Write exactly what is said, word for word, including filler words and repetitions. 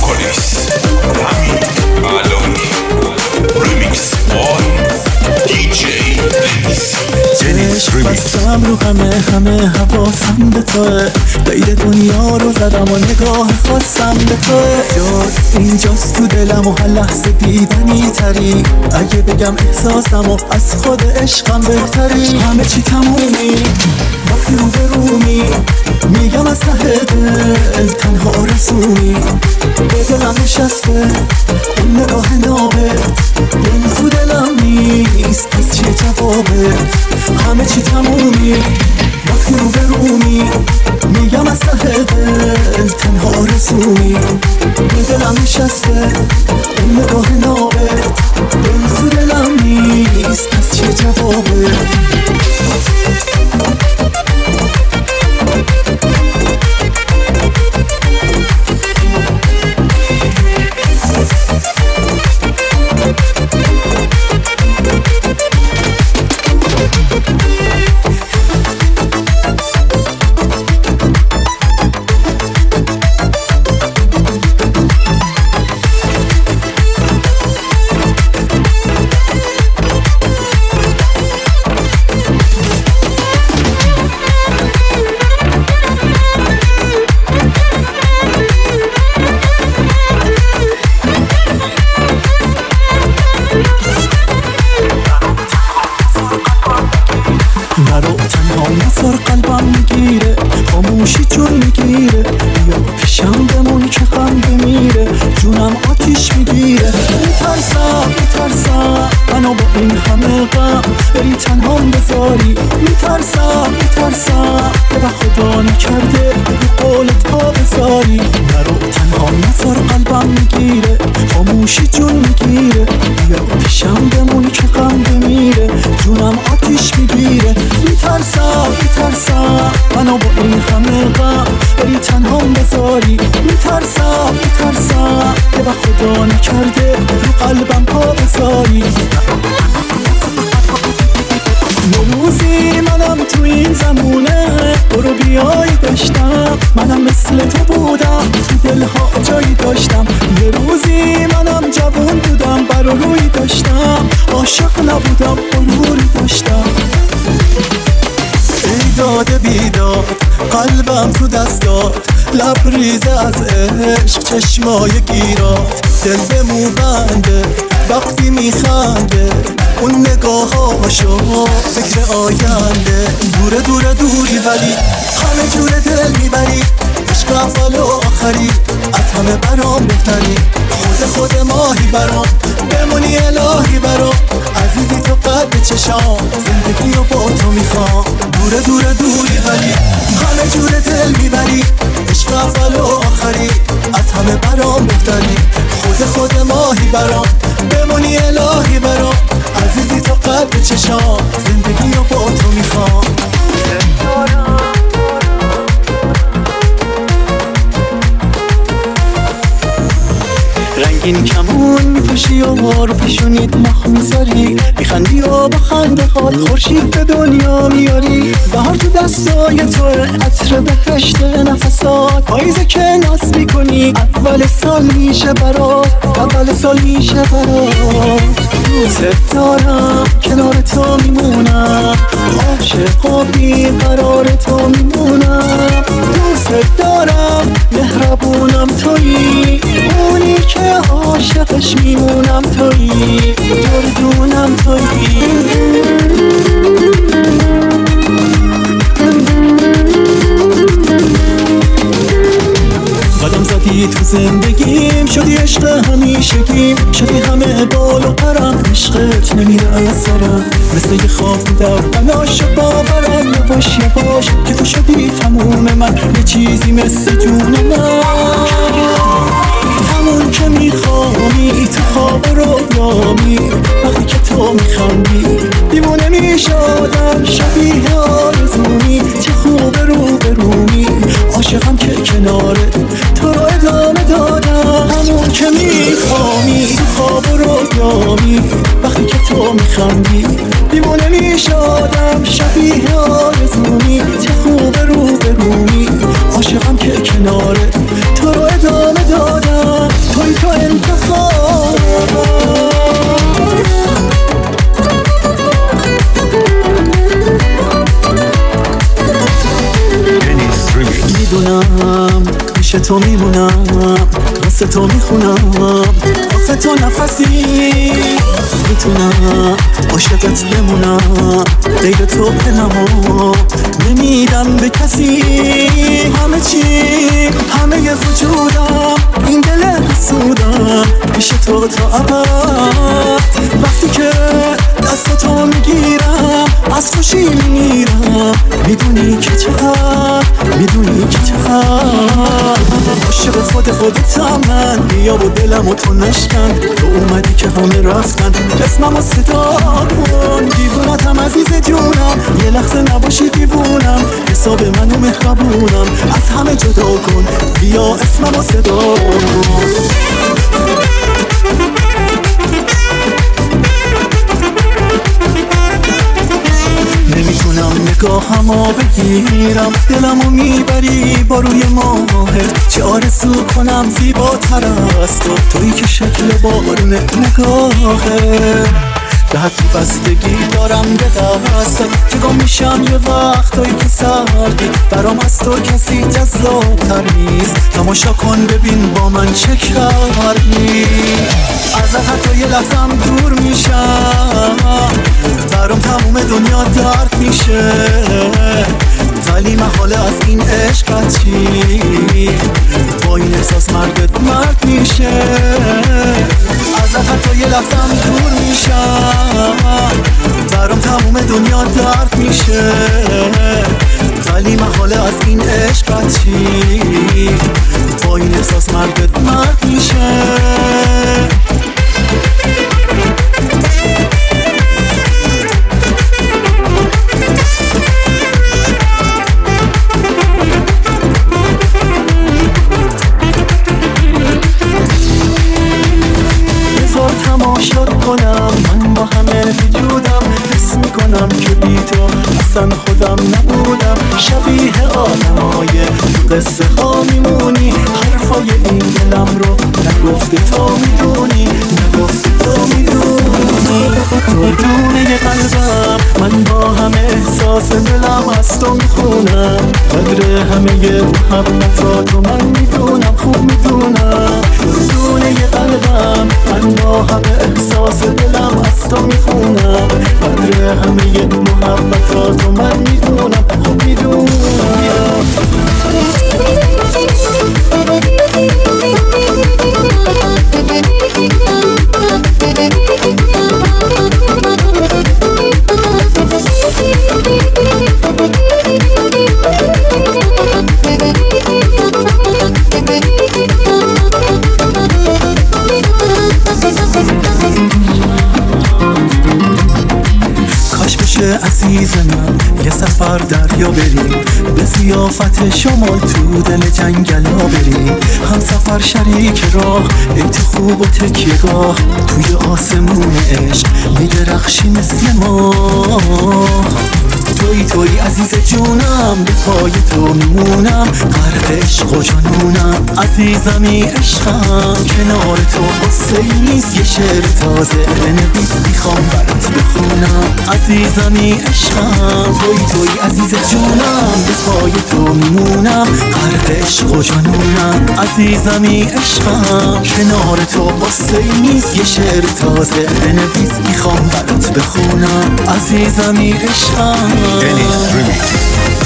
متروپولیس همین الانی ریمیکس بای دی جی جنیکس ریمیکس. بستم رو همه همه حواسم به توه، قید دنیا رو زدم و نگاه خواستم به توه. یاد اینجاست تو دلم و هر لحظه دیدنی تری، اگه بگم احساسم و از خود عشقم بهتری. همه چی تمومی وقتی رو به رومی، میگم از ته دل تنها رسومی. به دلم نشسته اون نگاه نابت، دل تو دلم نیست پس چیه جوابت؟ همه چی تمومی وقتی رو به رومی، میگم از ته دل تنها رسومی. به دلم نشسته اون نگاه نابت، دل تو دلم نیست پس چیه جوابت؟ مرو تنها نفر قلبم میگیره، خاموشی جون میگیره. بیا پیشم بمون که غم بمیره، جونم آتیش میگیره. میترسم میترسم منو با این همه غم بری تنهام بذاری. میترسم میترسم که به خدا نکرده رو قولت پا بذاری. مرو تنها نفر قلبم میگیره، خاموشی جون میگیره. بیا پیشم بمون که غم بمیره، جونم آتیش میگیره. میترسم میترسم منو با این همه غم بری تنهام بذاری. میترسم میترسم که به خدا نکرده رو قلبم پا بذاری. یه روزی منم تو این زمونه برو بیایی داشتم، منم مثل تو بودم تو دلها جایی داشتم. یه روزی منم جوون بودم بر و روی داشتم، عاشق نبودم غروری داشتم. ای داده بیداد قلبم تو دستات، لبریزه از عشق چشمای گیرات. دل به مو بنده وقتی میخنده، اون نگاهاشو فکر آینده. دوره دوره دوری ولی همه جور دل میبری، عشق اول و آخری از همه برام بهتری. خود خود ماهی برام بمونی الهی برام، عزیزی تو قد چشام زندگی رو با تو میخوام. دوره دوره دوری ولی همه جور دل میبری، عشق اول و آخری از همه برام بهتری. خود خود ماهی برام بمونی الهی برام، عزیزی تو قد چشام زندگی رو با تو میخوام. رنگین کمون میپوشی و ما رو پیشونید ماه میذاری، میخندی و با خنده هات خورشید به دنیا میاری. بهار تو دستای توه، عطر بهشت نفسات، پاییزه که ناز میکنی اول سال میشه برات، اول سال میشه برات. دوست دارم کنار تو میمونم، عاشق و بیقرار تو میمونم. دوست دارم مهربونم تویی، اونی که عاشقش میمونم تویی، دردونم تویی. قدم زدی تو زندگیم، شدی عشق همیشگیم، شدی همه بال و پرم، عشقت نمیره از سرم. مثل یه خواب بودم بناش باورم، یواش یواش که تو شدی تموم من، یه چیزی مثل جون من. همون که میخوامی تو خواب رویامی، وقتی که تو میخندی دیوانه میشدم، شبیه آرزومی. چه خوب رو به رومی، عاشقم که کنارت تو رو ادامه دادم. همون که میخوامی تو خواب رویامی، وقتی که تو میخندی دیوانه میشدم، شبیه آرزومی. چه خوب رو به رومی، عاشقم که کنارت تو رو ادامه دادم. میمونم، پیش تو میمونم، واسه تو میخونم، آخه تو نفسی میتونم عاشقت بمونم، غیر تو پنمو نمیدم به کسی، همه چی همه وجودم این دل حسودم، پیش تو تا ابد، وقتی که دست تو میگیرم از خوشی میمیرم، میدونی که چقدر میدونی که چقدر عاشق خود خودتم من، بیا و دلم و تو نشکن، تو اومدی که همه رفتن، اسمم و صدا کن، دیوونتم عزیز جونم، یه لحظه نباشی دیوونم، حساب من و مهربونم، از همه جدا کن، بیا اسمم و صدا کن. نمیتونم نگاهمو بگیرم، دلمو میبری با روی ماهت، چه آرزو کنم زیباتر از تو، تویی که شکل بارون نگاهه، به حقی بستگی دارم به دستت، که گم میشم یه وقتایی که سردی، برام از تو کسی جذابتر نیست، تماشا کن ببین با من چه کردی، ازت حتی یه لحظم دور میشم، برام تموم دنیا درد میشه، ولی محاله از این عشق چی، با این احساس مرگت مرگ میشه، ازت حتی یه لحظم دور میشم، برام تموم دنیا درد میشه، ولی محاله از این عشق چی، با این احساس مرگت مرگ میشه. تماشا کنم من با همه وجودم، حس میکنم که بی تو اصلا خودم نبودم، شبیه آدمای قصه ها میمونی، حرفای این دلم رو نگفته تا میدونی، نگفته تا میدونی، تو دونه قلبم، من با همه احساس دلم از تو میخونم، قدر همه محبتاتو من میدونم، خوب میدونم، تو دونه قلبم، من با همه احساس دلم از تو میخونم، قدر همه محبتاتو من میدونم، خوب میدونم. عزیز من یه سفر دریا بریم، به ضیافت شمال تو دل جنگلا بریم، هم سفر شریک راه، ای تو خوب و تکیه‌گاه، توی آسمون عشق میدرخشی مثل ما، توی توی عزیز جونم، به پای تو میمونم، غرق عشق و جنونم، عزیزمی عشقم، کنار تو قصه ای نیست، یه شعر تازه بنویس میخوام برات بخونم، عزیزمی عشقم، توی توی عزیز جونم، به پای تو میمونم، غرق عشق و جنونم، عزیزمی عشقم، کنار تو قصه ای نیست، یه شعر تازه بنویس میخوام برات بخونم، عزیزمی عشقم. Dennis Remix.